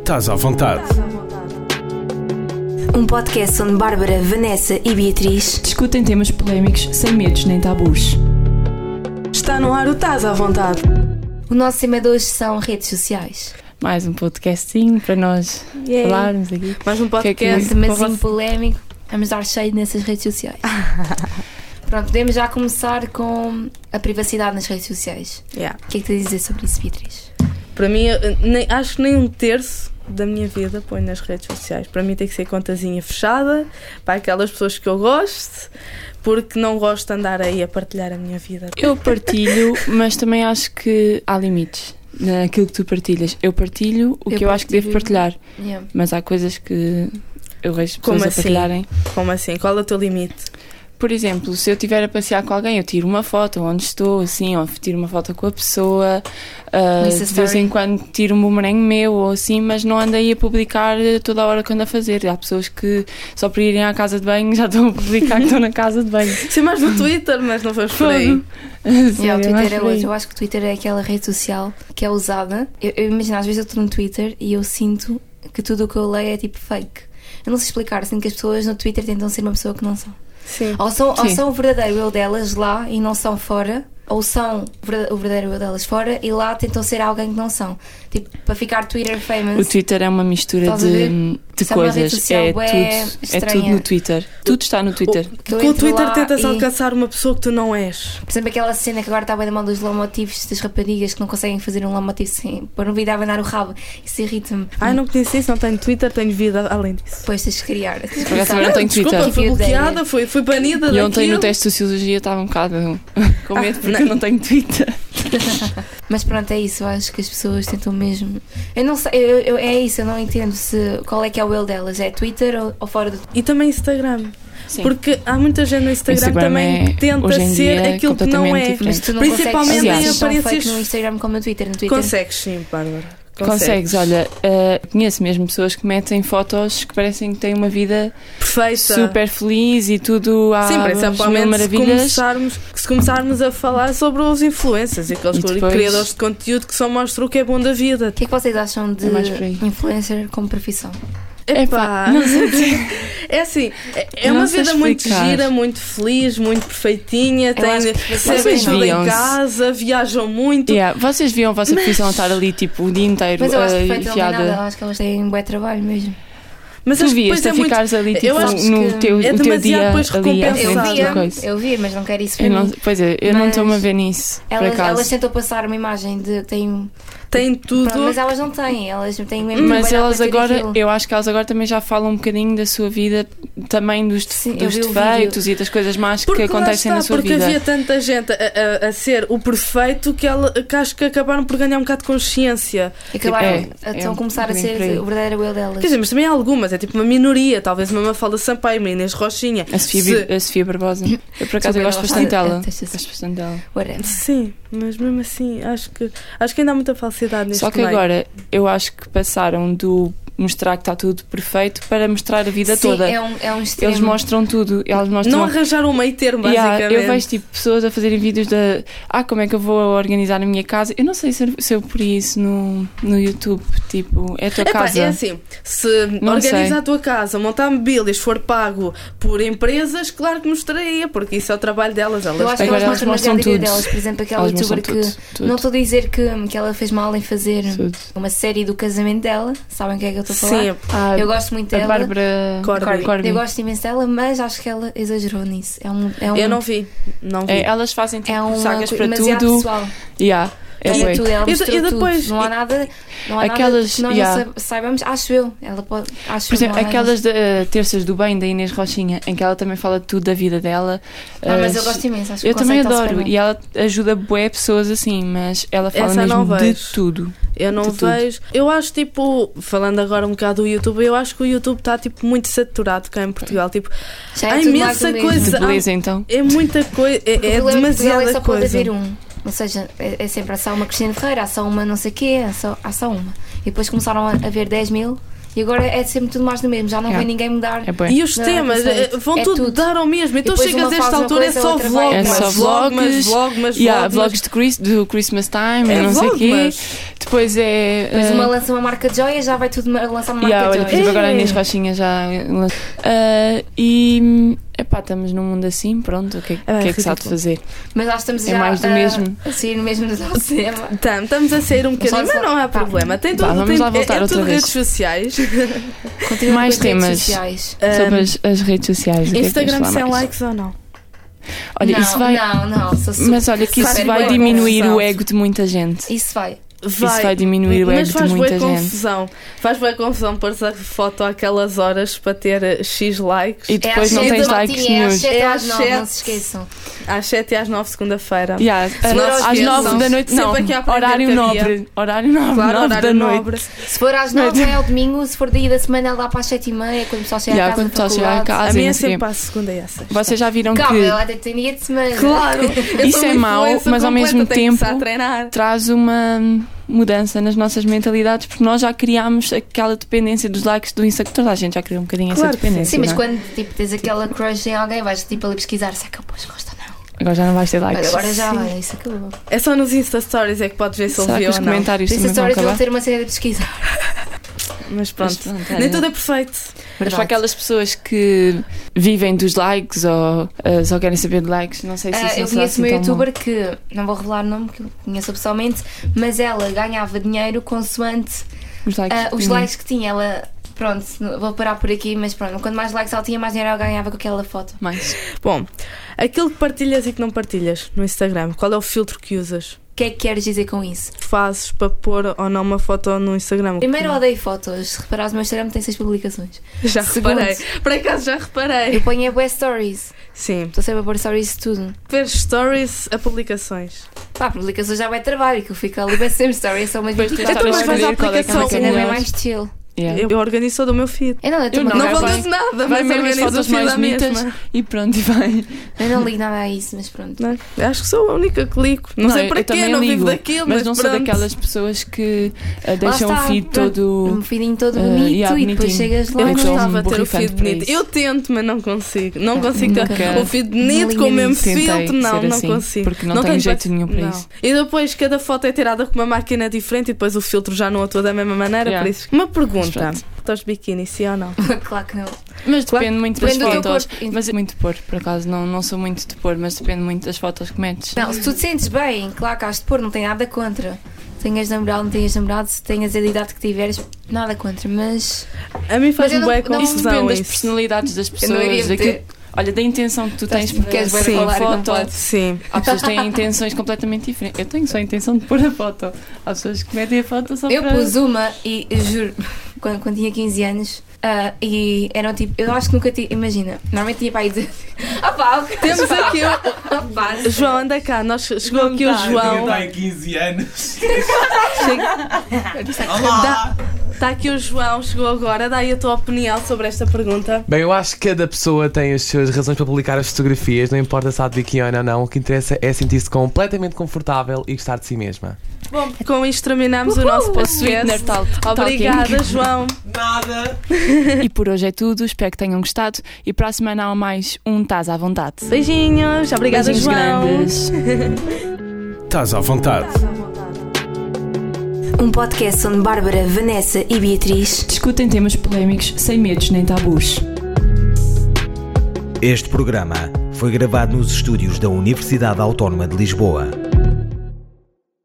Estás à vontade. Um podcast onde Bárbara, Vanessa e Beatriz discutem temas polémicos sem medos nem tabus. Está no ar o Estás à Vontade. O nosso tema de hoje são redes sociais. Mais um podcastinho para nós falarmos aqui. Mais um podcast. Um temazinho polémico. Vamos dar cheio nessas redes sociais. Pronto, podemos já começar com a privacidade nas redes sociais. O que é que tens a dizer sobre isso, Beatriz? Para mim, acho que nem um terço da minha vida põe nas redes sociais. Para mim tem que ser contazinha fechada para aquelas pessoas que eu gosto, porque não gosto de andar aí a partilhar a minha vida. Eu partilho, mas também acho que há limites naquilo que tu partilhas. Eu partilho o que eu acho que devo partilhar, mas há coisas que eu vejo pessoas a partilharem. Como assim? Qual é o teu limite? Por exemplo, se eu estiver a passear com alguém, eu tiro uma foto onde estou, assim, ou tiro uma foto com a pessoa, de vez em quando tiro um boomerang meu ou assim, mas não ando aí a publicar toda a hora que ando a fazer. Há pessoas que só para irem à casa de banho já estão a publicar que estão na casa de banho. Sim, mais no Twitter, mas não vamos por aí. O Twitter é hoje. Eu acho que o Twitter é aquela rede social que é usada. Eu imagino, às vezes eu estou no Twitter e eu sinto que tudo o que eu leio é tipo fake. Eu não sei explicar, sinto que as pessoas no Twitter tentam ser uma pessoa que não são. Sim. Ou são o verdadeiro eu delas lá e não são fora, ou são o verdadeiro eu delas fora e lá tentam ser alguém que não são. Tipo, para ficar Twitter famous. O Twitter é uma mistura de coisas. É tudo no Twitter. Tudo está no Twitter. Com o Twitter tentas alcançar uma pessoa que tu não és. Por exemplo, aquela cena que agora está bem na mão dos lomotivos, das raparigas que não conseguem fazer um lomotivo sem pôr um vídeo a abanar o rabo. Isso irrita-me. Não conheci isso, não tenho Twitter, tenho vida além disso. Depois tens de criar. Agora não tenho Twitter. Desculpa, fui bloqueada, fui banida daquilo. E ontem no teste de sociologia estava um bocado com medo porque eu não tenho Twitter. Mas pronto, é isso. Eu acho que as pessoas tentam mesmo. Eu não sei, é isso, eu não entendo qual é que é o eu delas. É Twitter ou fora do Twitter? E também Instagram. Sim. Porque há muita gente no Instagram também tenta ser aquilo que não é. Mas tu não principalmente em aparências no Instagram como no Twitter. Consegues sim, Bárbara. Consegues, olha, conheço mesmo pessoas que metem fotos que parecem que têm uma vida perfeita, super feliz e tudo há principalmente maravilhas. Se começarmos a falar sobre os influencers e aqueles criadores de conteúdo que só mostram o que é bom da vida. O que é que vocês acham de influencer como profissão? Não sei. É assim, é uma vida muito gira, muito feliz, muito perfeitinha. Recebem tudo em casa, viajam muito. Vocês viam a vossa profissão estar ali tipo o dia inteiro mas eu acho perfeito, enfiada. Não é nada, acho que elas têm um bom trabalho mesmo. Mas tu vias a ficares ali tipo, no teu dia ali à frente da coisa. Eu vi, mas não quero isso para mim. Pois é, eu não estou-me a ver nisso. Elas tentam passar uma imagem de tem tudo. Pronto, mas elas não têm, elas têm mesmo. Mas elas agora, eu acho que elas agora também já falam um bocadinho da sua vida, também dos defeitos e das coisas más que acontecem na sua vida. Porque havia tanta gente a ser o perfeito que acho que acabaram por ganhar um bocado de consciência. Acabaram a começar a ser o verdadeiro eu delas. Quer dizer, mas também há algumas, é tipo uma minoria, talvez uma Mafalda Sampaio, uma Inês Rochinha. A Sofia Barbosa. Eu por acaso gosto bastante dela. Sim, mas mesmo assim acho que ainda há muita falsidade. Só que agora eu acho que passaram do mostrar que está tudo perfeito para mostrar a vida toda. É um extremo. Eles mostram tudo. Não arranjaram um meio termo, basicamente. Eu vejo tipo pessoas a fazerem vídeos de como é que eu vou organizar a minha casa. Eu não sei se eu pori isso no YouTube. Tipo, é a tua casa. É assim, se organizar a tua casa, montar mobílias, for pago por empresas, claro que mostraria, porque isso é o trabalho delas. Eu acho que elas mostram tudo delas. Por exemplo, aquela youtuber que tudo. Não estou a dizer que ela fez mal em fazer uma série do casamento dela. Sabem o que é que eu estou a falar? Sim. Eu gosto muito dela. A Bárbara Corbin. Eu gosto imenso dela, mas acho que ela exagerou nisso. Eu não vi. Elas fazem tipo sagas para tudo. Pessoal. É tudo, ela mostrou e depois, tudo. Não há nada aquelas, que nós saibamos, acho eu. Ela pode, por exemplo, aquelas terças do bem da Inês Rochinha, em que ela também fala tudo da vida dela. Mas eu gosto imenso. Acho eu também adoro. E ela ajuda bué pessoas assim, mas ela fala mesmo de tudo. Eu não vejo. Eu acho, tipo, falando agora um bocado do YouTube, eu acho que o YouTube está tipo muito saturado cá em Portugal. Tipo, há imensa coisa. De beleza, então. É muita coisa. É demasiada só coisa. Pode haver um. Ou seja, é sempre há só uma Cristina Ferreira, há só uma não sei o quê, há só uma. E depois começaram a haver 10 mil E agora é sempre tudo mais do mesmo, já não vem ninguém mudar. E os temas vão tudo dar ao mesmo. Então chegas a esta altura é só vlog. É só vlogs. Vlogs do Christmas Time, não sei o quê. Depois Depois uma lança uma marca de joia, já vai tudo lançar uma marca de joia. Por exemplo, agora a Inês Rochinha já lançou. E estamos num mundo assim, pronto, o que é que se há de fazer? Mas nós estamos já mais do mesmo. A sair mesmo do nosso tema. Estamos a sair um bocadinho, mas não há problema. Tem tudo, vamos lá voltar outra vez. Redes sociais. Mais temas sobre as redes sociais. Instagram sem likes ou não? Olha, isso vai. Não. Mas olha que isso vai diminuir o ego de muita gente. Isso vai. Isso vai diminuir o ego de muita gente. Faz bem confusão pôr a foto àquelas horas para ter X likes e depois não tens likes nenhums. É às 9, não se esqueçam. Às 7 e às 9, segunda-feira. Às 9 da noite, não. Horário nobre. Horário da noite. Se for às 9 é ao domingo, se for daí da semana lá para as 7h30, quando o pessoal chega a casa. A minha é sempre para a segunda e a sexta. Vocês já viram que. Ela até tem dia de semana. Claro. Isso é mau, mas ao mesmo tempo traz uma mudança nas nossas mentalidades, porque nós já criámos aquela dependência dos likes do Instagram. Toda a gente já criou um bocadinho essa dependência. Sim, mas quando tens aquela crush em alguém, vais ali pesquisar se é que eu gosto ou não. Agora já não vais ter likes. Agora já vai, isso acabou. É só nos Insta Stories é que podes ver se ele viu ou não. Os Insta Stories vão ter uma cena de pesquisar. Mas pronto, nem tudo é perfeito. Mas para aquelas pessoas que vivem dos likes ou só querem saber de likes, não sei se isso eu conheço uma youtuber que, não vou revelar o nome, que eu conheço pessoalmente, mas ela ganhava dinheiro consoante os likes que tinha. Ela, pronto, vou parar por aqui, mas pronto, quanto mais likes ela tinha, mais dinheiro ela ganhava com aquela foto. Bom, aquilo que partilhas e que não partilhas no Instagram, qual é o filtro que usas? O que é que queres dizer com isso? Fazes para pôr ou não uma foto no Instagram? Primeiro, eu odeio fotos. Se reparares, o meu Instagram tem 6 publicações. Já reparei. Por acaso já reparei. Eu ponho bué stories. Sim. Estou sempre a pôr stories de tudo. Ver stories a publicações. Publicações já vai trabalho, que eu fico ali bem sempre stories. São umas 20 Então, mas faz a aplicação. Ainda bem mais chill. Eu organizo do meu feed. Eu não vou nada, mas organizo fotos mais bonitas e pronto, e vai. Eu não ligo nada a isso, mas pronto. Não, acho que sou a única que ligo. Não sei para quê, não vivo daquilo, mas não sou daquelas pessoas que deixam o feed todo. Um feedinho todo bonito e depois chegas lá. Eu gostava de ter o feed bonito. Eu tento, mas não consigo. Não consigo ter o feed bonito com o mesmo filtro. Não consigo. Porque não tenho jeito nenhum para isso. E depois cada foto é tirada com uma máquina diferente e depois o filtro já não atua da mesma maneira. Por isso, uma pergunta. Estás de biquíni, sim ou não? Claro que não. Mas depende muito das fotos. Mas é muito de pôr, por acaso. Não sou muito de pôr, mas depende muito das fotos que metes. Não, se tu te sentes bem, claro que has de pôr, não tem nada contra. Tenhas namorado, não tenhas namorado, se tenhas a idade que tiveres, nada contra, mas. A mim faz-me bem confusão. Isso depende das personalidades das pessoas. Olha, da intenção que tu tens porque queres ver a foto. Sim. Há pessoas que têm intenções completamente diferentes. Eu tenho só a intenção de pôr a foto. Há pessoas que metem a foto só Eu pus uma e juro, quando tinha 15 anos, e eram tipo, eu acho que nunca tinha, imagina, normalmente tinha para aí de. Temos aqui o. João, anda cá, chegou aqui o João. Está em 15 anos. Está aqui o João, chegou agora. Dá aí a tua opinião sobre esta pergunta. Bem, eu acho que cada pessoa tem as suas razões para publicar as fotografias, não importa se há de biquíni ou não. O que interessa é sentir-se completamente confortável e gostar de si mesma. Bom, com isto terminamos o nosso podcast. Obrigada, João. Nada. E por hoje é tudo. Espero que tenham gostado. E para a semana há mais um Tás à Vontade. Beijinhos. Obrigada, Beijinhos João. Grandes. Tás à Vontade. Um podcast onde Bárbara, Vanessa e Beatriz discutem temas polémicos sem medos nem tabus. Este programa foi gravado nos estúdios da Universidade Autónoma de Lisboa.